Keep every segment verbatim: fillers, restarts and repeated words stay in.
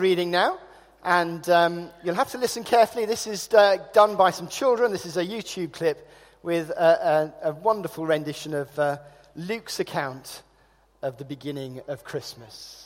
Reading now, and um, you'll have to listen carefully. This is uh, done by some children. This is a YouTube clip with a, a, a wonderful rendition of uh, Luke's account of the beginning of Christmas.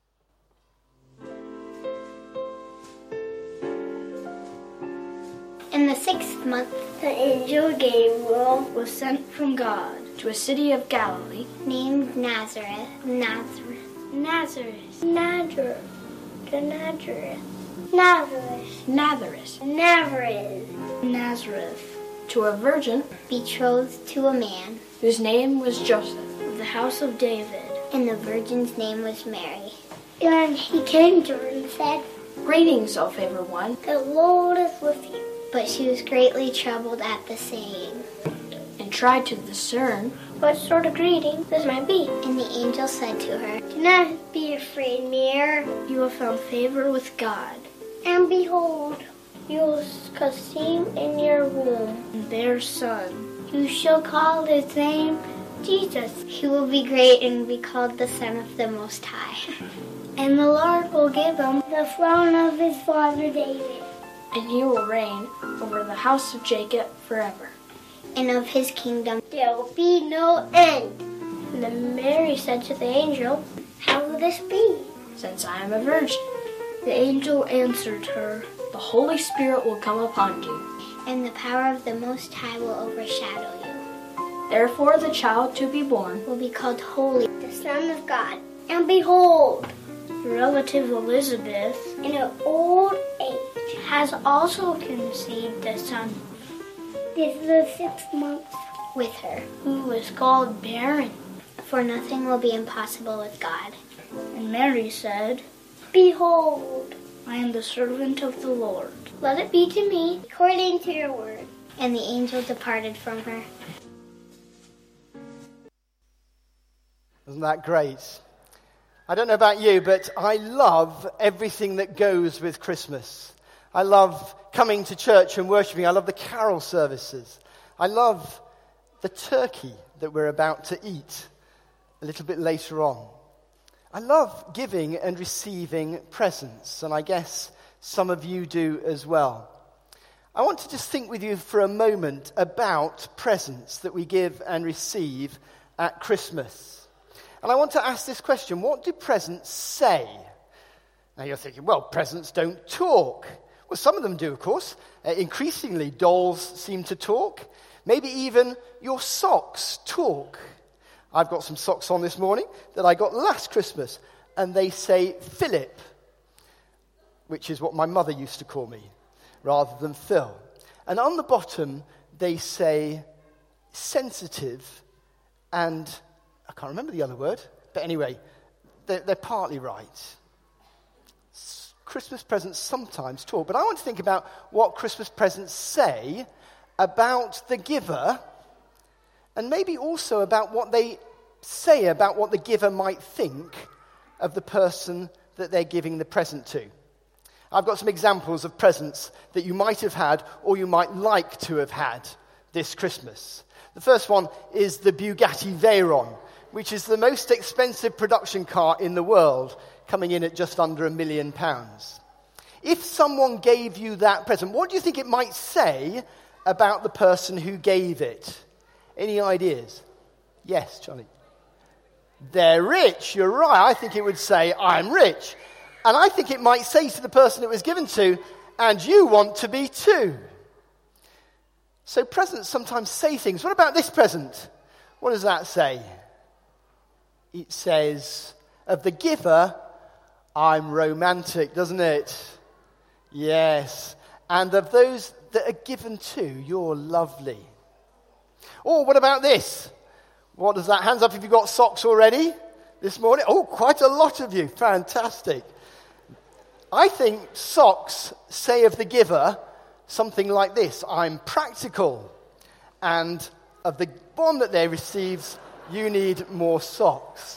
In the sixth month, the angel Gabriel was sent from God to a city of Galilee named Nazareth. Nazareth. Nazareth. Nazareth. Nazareth. Nazareth. Nazareth. Nazareth. Nazareth. To a virgin betrothed to a man whose name was Joseph, of the house of David. And the virgin's name was Mary. And he came to her and said, "Greetings, O favored one, the Lord is with you." But she was greatly troubled at the saying, and tried to discern what sort of greeting this might be. And the angel said to her, "Do not be afraid, Mary. You have found favor with God. And behold, you will conceive in your womb and bear a son. You shall call his name Jesus. He will be great and be called the Son of the Most High. And the Lord will give him the throne of his father David. And he will reign over the house of Jacob forever. And of his kingdom there will be no end." And then Mary said to the angel, "How will this be, since I am a virgin?" The angel answered her, "The Holy Spirit will come upon you, and the power of the Most High will overshadow you. Therefore the child to be born will be called Holy, the Son of God. And behold, your relative Elizabeth, in her old age, has also conceived a son. This is the sixth month with her, who is called barren, for nothing will be impossible with God." And Mary said, "Behold, I am the servant of the Lord. Let it be to me according to your word." And the angel departed from her. Isn't that great? I don't know about you, but I love everything that goes with Christmas. I love coming to church and worshiping. I love the carol services. I love the turkey that we're about to eat a little bit later on. I love giving and receiving presents, and I guess some of you do as well. I want to just think with you for a moment about presents that we give and receive at Christmas. And I want to ask this question: what do presents say? Now you're thinking, well, presents don't talk. Well, some of them do, of course. Uh, increasingly, dolls seem to talk. Maybe even your socks talk. I've got some socks on this morning that I got last Christmas, and they say Philip, which is what my mother used to call me, rather than Phil. And on the bottom, they say sensitive, and I can't remember the other word, but anyway, they're, they're partly right. Christmas presents sometimes talk, but I want to think about what Christmas presents say about the giver, and maybe also about what they say about what the giver might think of the person that they're giving the present to. I've got some examples of presents that you might have had or you might like to have had this Christmas. The first one is the Bugatti Veyron, which is the most expensive production car in the world, coming in at just under a million pounds. If someone gave you that present, what do you think it might say about the person who gave it? Any ideas? Yes, Charlie. They're rich. You're right. I think it would say, "I'm rich." And I think it might say to the person it was given to, "And you want to be too." So presents sometimes say things. What about this present? What does that say? It says, of the giver, "I'm romantic," doesn't it? Yes. And of those that are given to, "You're lovely." Or what about this? What does that? Hands up if you've got socks already this morning. Oh, quite a lot of you. Fantastic. I think socks say of the giver something like this: "I'm practical." And of the one that they receives, "You need more socks."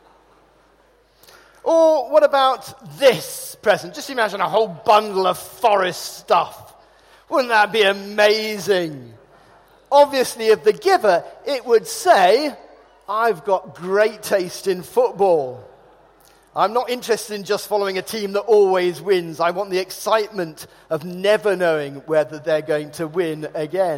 Or what about this present? Just imagine a whole bundle of forest stuff. Wouldn't that be amazing? Obviously, of the giver, it would say, "I've got great taste in football." I'm not interested in just following a team that always wins. I want the excitement of never knowing whether they're going to win again.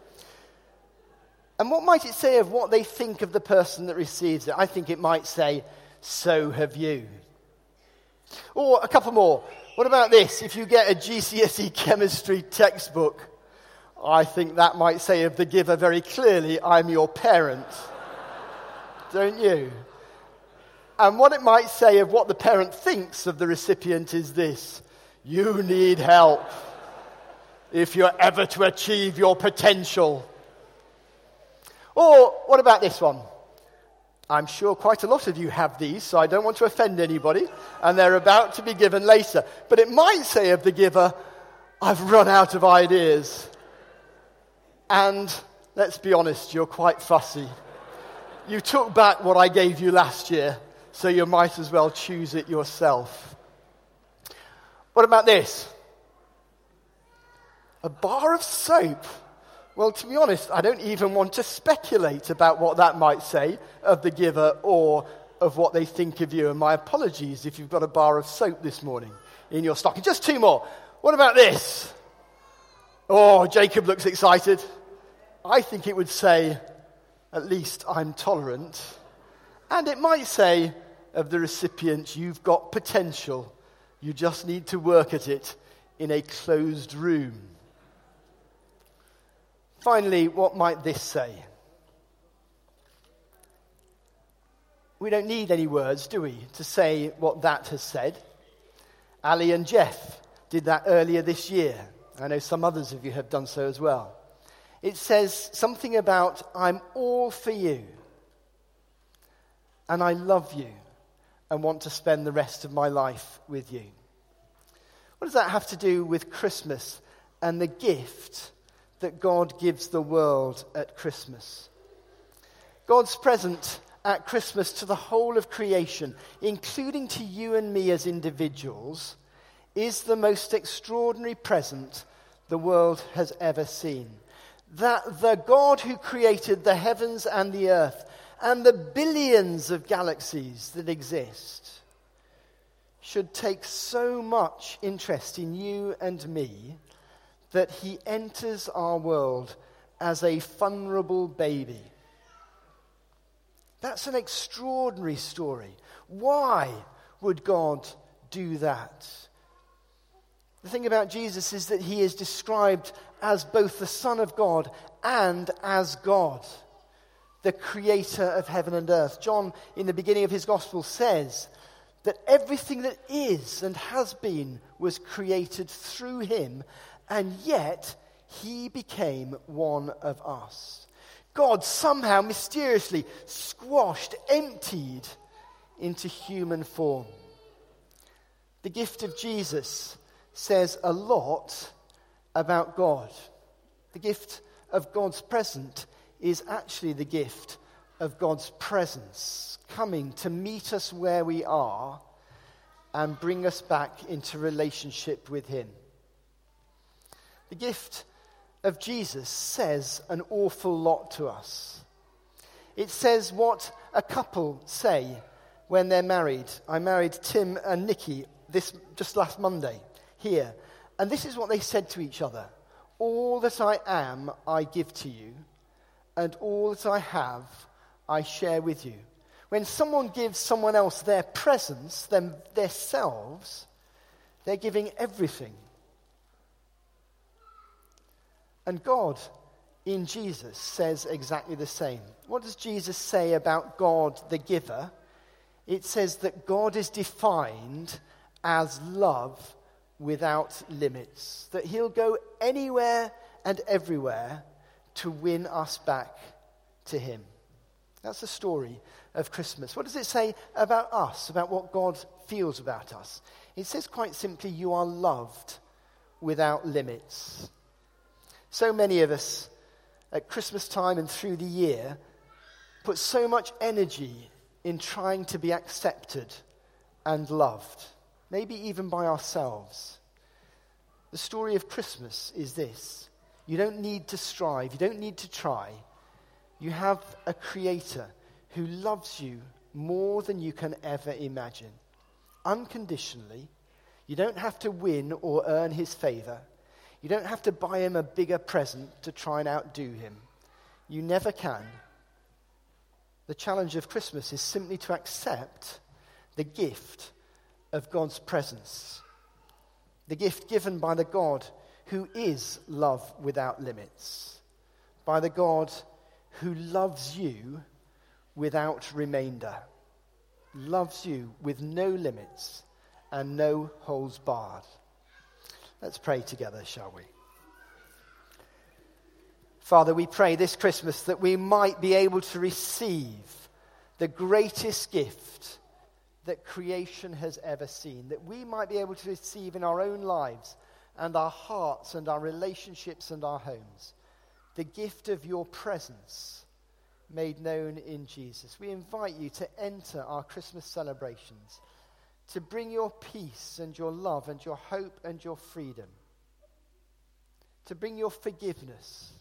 And what might it say of what they think of the person that receives it? I think it might say, so have you. Or a couple more. What about this? If you get a G C S E chemistry textbook, I think that might say of the giver very clearly, I'm your parent. Don't you? And what it might say of what the parent thinks of the recipient is this: you need help if you're ever to achieve your potential. Or what about this one? I'm sure quite a lot of you have these, so I don't want to offend anybody, and they're about to be given later. But it might say of the giver, I've run out of ideas. And let's be honest, you're quite fussy. You took back what I gave you last year, so you might as well choose it yourself. What about this? A bar of soap. Well, to be honest, I don't even want to speculate about what that might say of the giver or of what they think of you. And my apologies if you've got a bar of soap this morning in your stocking. Just two more. What about this? Oh, Jacob looks excited. I think it would say, at least I'm tolerant. And it might say of the recipient, you've got potential. You just need to work at it in a closed room. Finally, what might this say? We don't need any words, do we, to say what that has said. Ali and Jeff did that earlier this year. I know some others of you have done so as well. It says something about, I'm all for you, and I love you, and want to spend the rest of my life with you. What does that have to do with Christmas and the gift that God gives the world at Christmas? God's present at Christmas to the whole of creation, including to you and me as individuals, is the most extraordinary present the world has ever seen. That the God who created the heavens and the earth and the billions of galaxies that exist should take so much interest in you and me that he enters our world as a vulnerable baby. That's an extraordinary story. Why would God do that? The thing about Jesus is that he is described as both the Son of God and as God, the creator of heaven and earth. John, in the beginning of his gospel, says that everything that is and has been was created through him, and yet he became one of us. God somehow mysteriously squashed, emptied into human form. The gift of Jesus says a lot about God. The gift of God's present is actually the gift of God's presence, coming to meet us where we are and bring us back into relationship with him. The gift of Jesus says an awful lot to us. It says what a couple say when they're married. I married Tim and Nikki this just last Monday here, and this is what they said to each other: all that I am, I give to you, and all that I have, I share with you. When someone gives someone else their presence, them, their selves, they're giving everything. And God, in Jesus, says exactly the same. What does Jesus say about God, the giver? It says that God is defined as love without limits, that he'll go anywhere and everywhere to win us back to him. That's the story of Christmas. What does it say about us, about what God feels about us? It says quite simply, you are loved without limits. So many of us at Christmas time and through the year put so much energy in trying to be accepted and loved, maybe even by ourselves. The story of Christmas is this: you don't need to strive, you don't need to try. You have a creator who loves you more than you can ever imagine. unconditionally. You don't have to win or earn his favor. You don't have to buy him a bigger present to try and outdo him. You never can. The challenge of Christmas is simply to accept the gift of God's presence. The gift given by the God who is love without limits. By the God who loves you without remainder. Loves you with no limits and no holds barred. Let's pray together, shall we? Father, we pray this Christmas that we might be able to receive the greatest gift that creation has ever seen, that we might be able to receive in our own lives and our hearts and our relationships and our homes, the gift of your presence made known in Jesus. We invite you to enter our Christmas celebrations, to bring your peace and your love and your hope and your freedom, to bring your forgiveness,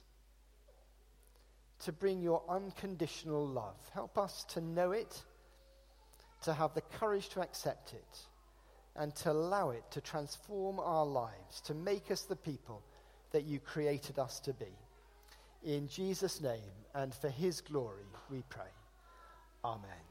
to bring your unconditional love. Help us to know it, to have the courage to accept it, and to allow it to transform our lives, to make us the people that you created us to be. In Jesus' name and for his glory we pray. Amen.